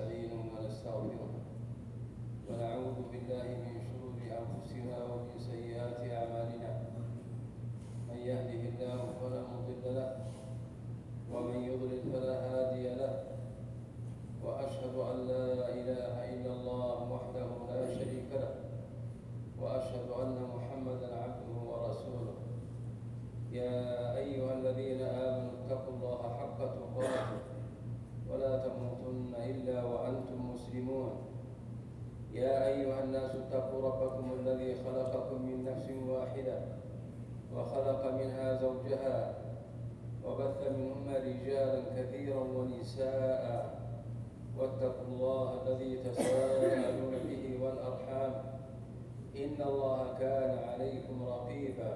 ونستعينه ونستغفره ونعوذ بالله من شرور أنفسنا ومن سيئات أعمالنا. من يهده الله فلا مضل له ومن يضلل فلا هادي له، وأشهد أن لا إله إلا الله وحده لا شريك له، وأشهد أن محمدا عبده ورسوله. يا أيها الذين آمنوا اتقوا الله حق تقاته ولا تموتن إلا وأنتم مسلمون. يا أيها الناس اتقوا ربكم الذي خلقكم من نفس واحدة وخلق منها زوجها وبث منهما رجالا كثيرا ونساء، واتقوا الله الذي تساءلون به والأرحام إن الله كان عليكم رقيبا.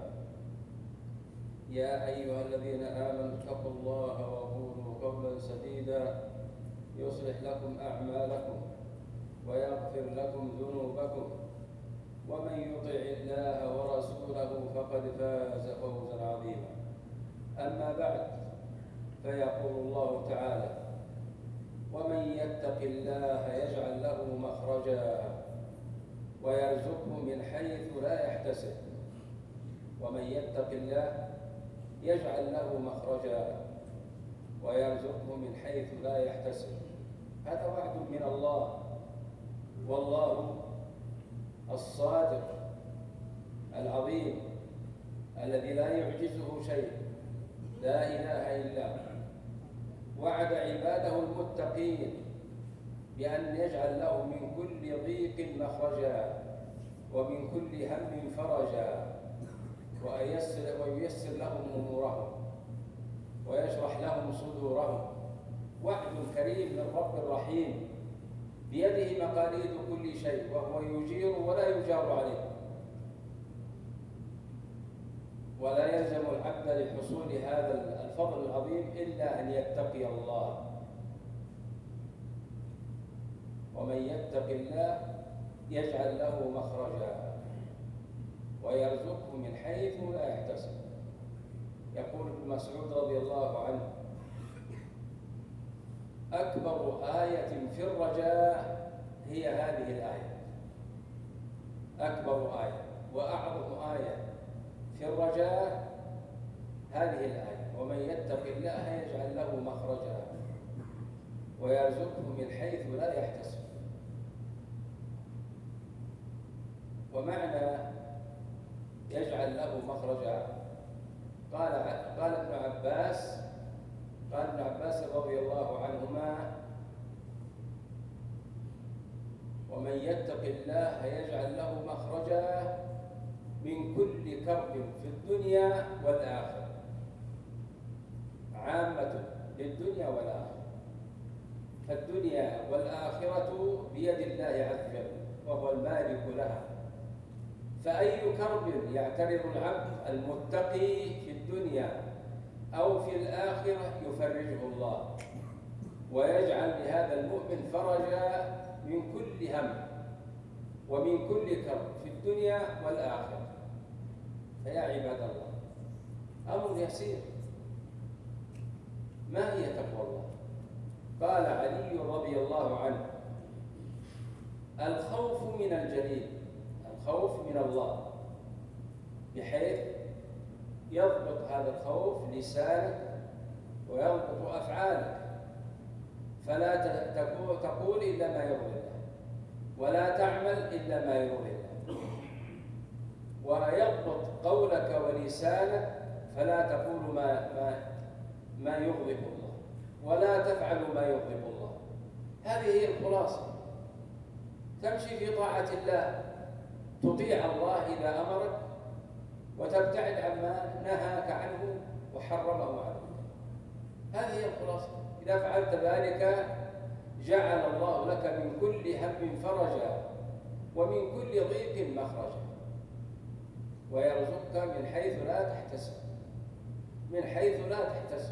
يا أيها الذين آمنوا اتقوا الله وقولوا قولا سديدا يصلح لكم أعمالكم ويغفر لكم ذنوبكم، ومن يطع الله ورسوله فقد فاز فوزا عظيما. أما بعد، فيقول الله تعالى: ومن يتق الله يجعل له مخرجا ويرزقه من حيث لا يحتسب. ومن يتق الله يجعل له مخرجا ويرزقه من حيث لا يحتسب. هذا وعد من الله، والله الصادق العظيم الذي لا يعجزه شيء، لا إله إلا هو، وعد عباده المتقين بأن يجعل له من كل ضيق مخرجا ومن كل هم فرجا، وييسر لهم أمورهم ويشرح لهم صدورهم. وعد كريم من رب رحيم بيده مقاليد كل شيء، وهو يجير ولا يجار عليه. ولا يلزم العبد لحصول هذا الفضل العظيم إلا أن يتقي الله. ومن يتق الله يجعل له مخرجا ويرزقه من حيث لا يحتسب. يقول ابن مسعود رضي الله عنه: أكبر آية في الرجاء هي هذه الآية. أكبر آية وأعظم آية في الرجاء هذه الآية: ومن يتق الله يجعل له مخرجا ويرزقه من حيث لا يحتسب. ومعنى يجعل له مخرجا، قال ابن عباس رضي الله عنهما: ومن يتق الله يجعل له مخرجا من كل كرب في الدنيا والآخرة. عامة للدنيا والآخرة، فالدنيا والآخرة بيد الله عز وجل وهو المالك لها. فأي كرب يعترض العبد المتقي في الدنيا أو في الآخرة يفرجه الله ويجعل لهذا المؤمن فرجا من كل هم ومن كل كرب في الدنيا والآخرة. فيا عباد الله، أمر يسير. ما هي تقوى الله؟ قال علي رضي الله عنه: الخوف من الجليل، الخوف من الله، بحيث يضبط هذا الخوف لسانك ويضبط أفعالك، فلا تقول إلا ما يرضي الله، ولا تعمل إلا ما يرضي الله، ويضبط قولك ولسانك، فلا تقول ما يغضب الله، ولا تفعل ما يغضب الله. هذه هي الخلاصة. تمشي في طاعة الله، تطيع الله إذا أمرك، وتبتعد عما نهاك عنه وحرمه عنك. هذه هي الخلاصة. إذا فعلت ذلك جعل الله لك من كل هم فرجا ومن كل ضيق مخرجا ويرزقك من حيث لا تحتسب، من حيث لا تحتسب.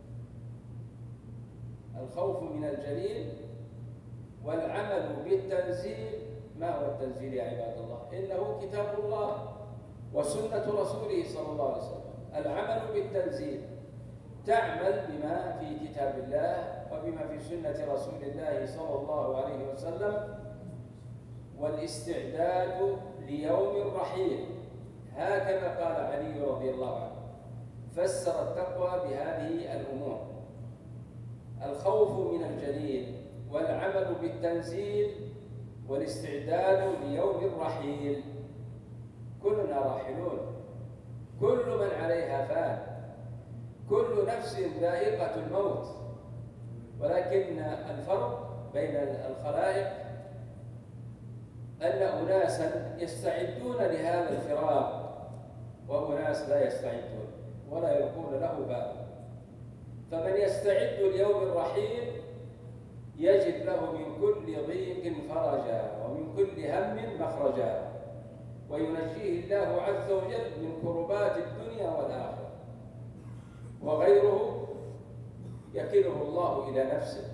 الخوف من الجليل والعمل بالتنزيل. ما هو التنزيل يا عباد الله؟ إنه كتاب الله وسنة رسوله صلى الله عليه وسلم. العمل بالتنزيل تعمل بما في كتاب الله وبما في سنة رسول الله صلى الله عليه وسلم، والاستعداد ليوم الرحيل. هكذا قال علي رضي الله عنه، فسر التقوى بهذه الأمور: الخوف من الجليل، والعمل بالتنزيل، والاستعداد ليوم الرحيل. كلنا راحلون، كل من عليها فان، كل نفس ذائقة الموت، ولكن الفرق بين الخلائق أن أناسا يستعدون لهذا الفراق وأناس لا يستعدون ولا يلقون له بالا. فمن يستعد ليوم الرحيل يجد له من كل ضيق فرجا ومن كل هم مخرجا، وينجيه الله عز وجل من كربات الدنيا والآخرة. وغيره يكله الله إلى نفسه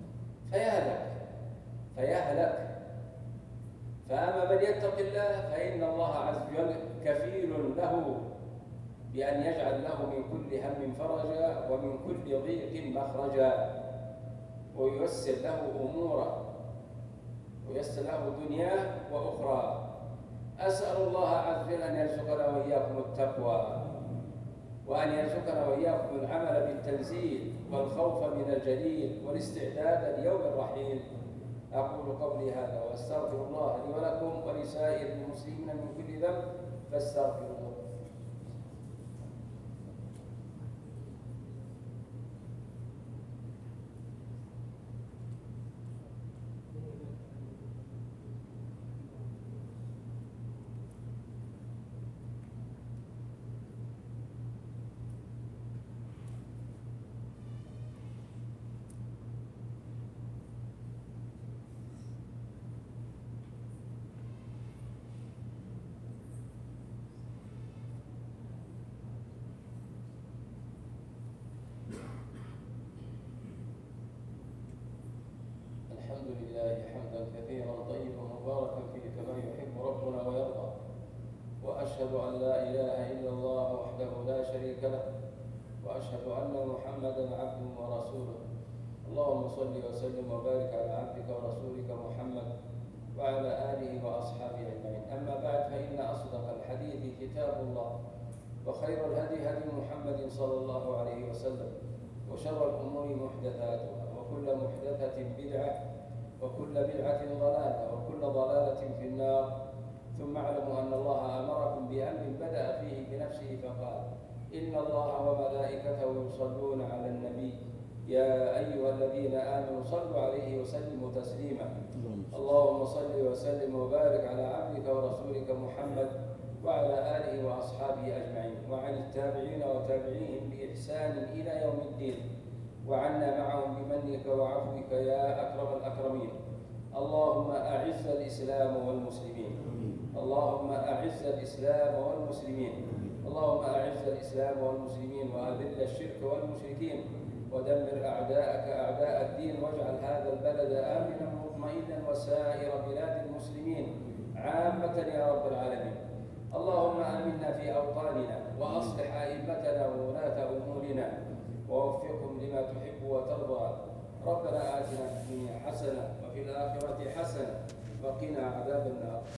فيهلك. فأما من يتق الله فإن الله عز وجل كفيل له بأن يجعل له من كل هم فرجا ومن كل ضيق مخرجا، وييسر له أموره، وييسر له دنياه وأخرى. أسأل الله عز وجل أن يرزقنا وإياكم التقوى، وأن يرزقنا وإياكم العمل بالتنزيل والخوف من الجليل والاستعداد ليوم الرحيل. أقول قولي هذا وأستغفر الله لي ولكم ولسائر المسلمين من كل ذنب فاستغفروه. الحمد لله حمدا كثيرا طيبا مباركا فيه كما يحب ربنا ويرضى، وأشهد أن لا إله إلا الله وحده لا شريك له، وأشهد أن محمدا عبده ورسوله. اللهم صل وسلم وبارك على عبدك ورسولك محمد وعلى آله وأصحابه أجمعين. أما بعد، فإن أصدق الحديث كتاب الله، وخير الهدي هدي محمد صلى الله عليه وسلم، وشر الأمور محدثاتها، وكل محدثة بدعة، وكل بدعة ضلالة، وكل ضلالة في النار. ثم اعلموا أن الله أمركم بأمر بدأ فيه بنفسه فقال: إن الله وملائكته يصلون على النبي يا أيها الذين آمنوا صلوا عليه وسلموا تسليما. اللهم صل وسلم وبارك على عبدك ورسولك محمد وعلى آله وأصحابه أجمعين، وعن التابعين وتابعيهم بإحسان إلى يوم الدين، وعنا معهم بمنك وعفوك يا أكرم الأكرمين. اللهم أعز الإسلام والمسلمين، اللهم أعز الإسلام والمسلمين، اللهم أعز الإسلام والمسلمين، وأذل الشرك والمشركين، ودمر أعداءك أعداء الدين، واجعل هذا البلد آمنا مطمئنا وسائر بلاد المسلمين عامة يا رب العالمين. اللهم آمنا في أوطاننا، وأصلح أئمتنا وولاة أمورنا، ووفقهم لما تحب وترضى. ربنا آتنا في الدنيا حسنة وفي الآخرة حسنة وقنا عذاب النار.